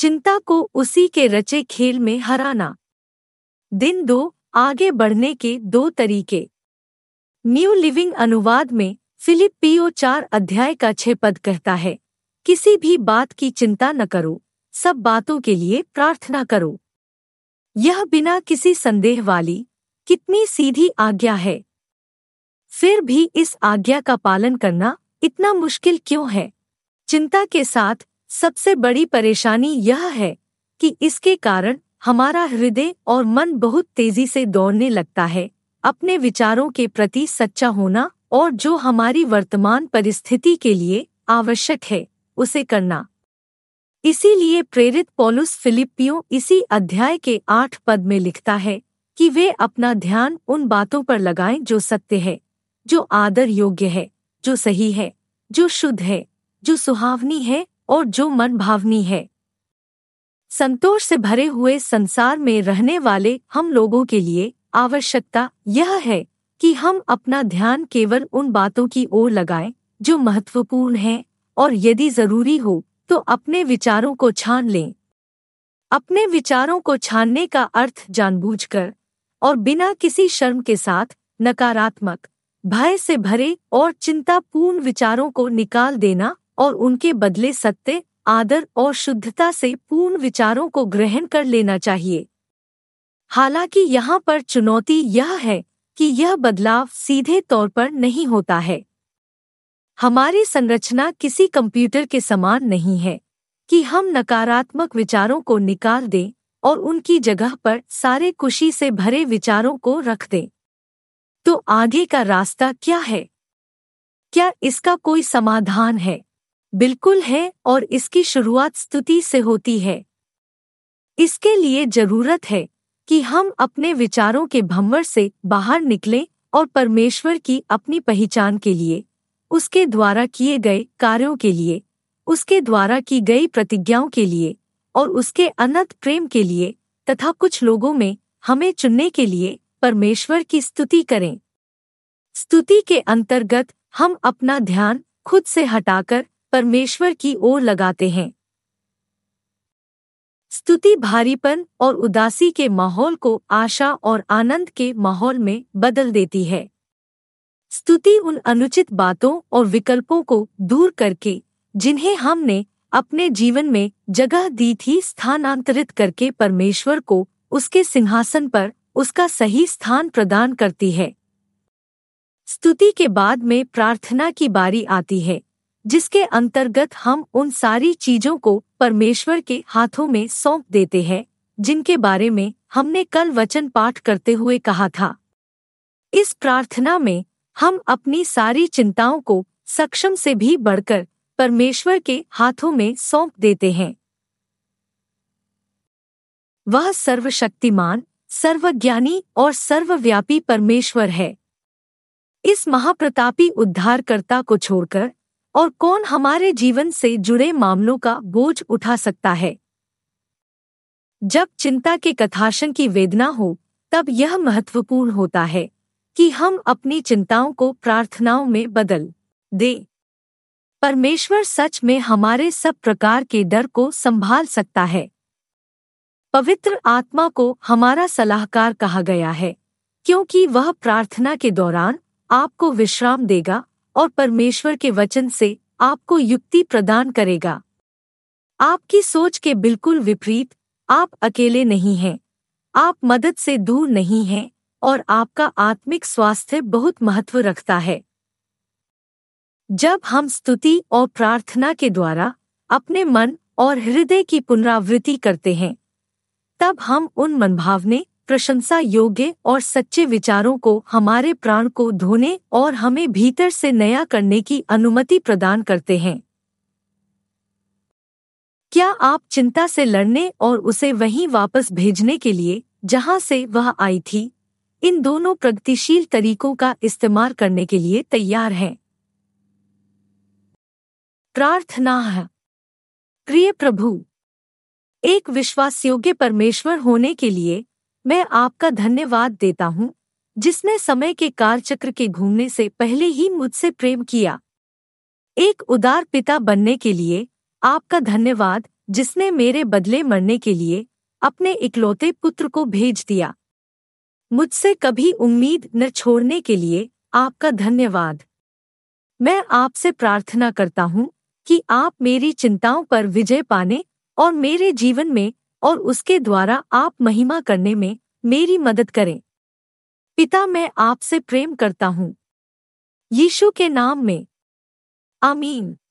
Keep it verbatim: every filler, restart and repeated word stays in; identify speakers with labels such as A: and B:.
A: चिंता को उसी के रचे खेल में हराना। दिन दो, आगे बढ़ने के दो तरीके। न्यू लिविंग अनुवाद में फिलिप्पियों चार अध्याय का छह पद कहता है, किसी भी बात की चिंता न करो, सब बातों के लिए प्रार्थना करो। यह बिना किसी संदेह वाली कितनी सीधी आज्ञा है। फिर भी इस आज्ञा का पालन करना इतना मुश्किल क्यों है? चिंता के साथ सबसे बड़ी परेशानी यह है कि इसके कारण हमारा हृदय और मन बहुत तेजी से दौड़ने लगता है, अपने विचारों के प्रति सच्चा होना और जो हमारी वर्तमान परिस्थिति के लिए आवश्यक है उसे करना। इसीलिए प्रेरित पौलुस फिलिप्पियों इसी अध्याय के आठ पद में लिखता है कि वे अपना ध्यान उन बातों पर लगाएं जो सत्य है, जो आदर योग्य है, जो सही है, जो शुद्ध है, जो सुहावनी है और जो मन भावनी है। संतोष से भरे हुए संसार में रहने वाले हम लोगों के लिए आवश्यकता यह है कि हम अपना ध्यान केवल उन बातों की ओर लगाएं जो महत्वपूर्ण हैं और यदि जरूरी हो तो अपने विचारों को छान लें। अपने विचारों को छानने का अर्थ जानबूझकर और बिना किसी शर्म के साथ नकारात्मक, भय से भरे और चिंतापूर्ण विचारों को निकाल देना और उनके बदले सत्य, आदर और शुद्धता से पूर्ण विचारों को ग्रहण कर लेना चाहिए। हालांकि यहाँ पर चुनौती यह है कि यह बदलाव सीधे तौर पर नहीं होता है। हमारी संरचना किसी कंप्यूटर के समान नहीं है कि हम नकारात्मक विचारों को निकाल दें और उनकी जगह पर सारे खुशी से भरे विचारों को रख दें। तो आगे का रास्ता क्या है? क्या इसका कोई समाधान है? बिल्कुल है, और इसकी शुरुआत स्तुति से होती है। इसके लिए जरूरत है कि हम अपने विचारों के भंवर से बाहर निकलें और परमेश्वर की अपनी पहचान के लिए, उसके द्वारा किए गए कार्यों के लिए, उसके द्वारा की गई प्रतिज्ञाओं के लिए और उसके अनंत प्रेम के लिए तथा कुछ लोगों में हमें चुनने के लिए परमेश्वर की स्तुति करें। स्तुति के अंतर्गत हम अपना ध्यान खुद से हटाकर परमेश्वर की ओर लगाते हैं। स्तुति भारीपन और उदासी के माहौल को आशा और आनंद के माहौल में बदल देती है। स्तुति उन अनुचित बातों और विकल्पों को दूर करके जिन्हें हमने अपने जीवन में जगह दी थी स्थानांतरित करके परमेश्वर को उसके सिंहासन पर उसका सही स्थान प्रदान करती है। स्तुति के बाद में प्रार्थना की बारी आती है, जिसके अंतर्गत हम उन सारी चीजों को परमेश्वर के हाथों में सौंप देते हैं जिनके बारे में हमने कल वचन पाठ करते हुए कहा था। इस प्रार्थना में हम अपनी सारी चिंताओं को सक्षम से भी बढ़कर परमेश्वर के हाथों में सौंप देते हैं। वह सर्वशक्तिमान, सर्वज्ञानी और सर्वव्यापी परमेश्वर है। इस महाप्रतापी उद्धारकर्ता को छोड़कर और कौन हमारे जीवन से जुड़े मामलों का बोझ उठा सकता है? जब चिंता के कथाशन की वेदना हो, तब यह महत्वपूर्ण होता है कि हम अपनी चिंताओं को प्रार्थनाओं में बदल दें। परमेश्वर सच में हमारे सब प्रकार के डर को संभाल सकता है। पवित्र आत्मा को हमारा सलाहकार कहा गया है, क्योंकि वह प्रार्थना के दौरान आपको विश्राम देगा और परमेश्वर के वचन से आपको युक्ति प्रदान करेगा। आपकी सोच के बिल्कुल विपरीत, आप अकेले नहीं हैं, आप मदद से दूर नहीं हैं और आपका आत्मिक स्वास्थ्य बहुत महत्व रखता है। जब हम स्तुति और प्रार्थना के द्वारा अपने मन और हृदय की पुनरावृत्ति करते हैं, तब हम उन मनभावने, प्रशंसा योग्य और सच्चे विचारों को हमारे प्राण को धोने और हमें भीतर से नया करने की अनुमति प्रदान करते हैं। क्या आप चिंता से लड़ने और उसे वहीं वापस भेजने के लिए जहां से वह आई थी, इन दोनों प्रगतिशील तरीकों का इस्तेमाल करने के लिए तैयार हैं? प्रार्थना है। प्रिय प्रभु, एक विश्वासयोग्य परमेश्वर होने के लिए मैं आपका धन्यवाद देता हूँ, जिसने समय के कालचक्र के घूमने से पहले ही मुझसे प्रेम किया। एक उदार पिता बनने के लिए आपका धन्यवाद, जिसने मेरे बदले मरने के लिए अपने इकलौते पुत्र को भेज दिया। मुझसे कभी उम्मीद न छोड़ने के लिए आपका धन्यवाद। मैं आपसे प्रार्थना करता हूँ कि आप मेरी चिंताओं पर विजय पाने और मेरे जीवन में और उसके द्वारा आप महिमा करने में मेरी मदद करें। पिता, मैं आपसे प्रेम करता हूँ। यीशु के नाम में आमीन।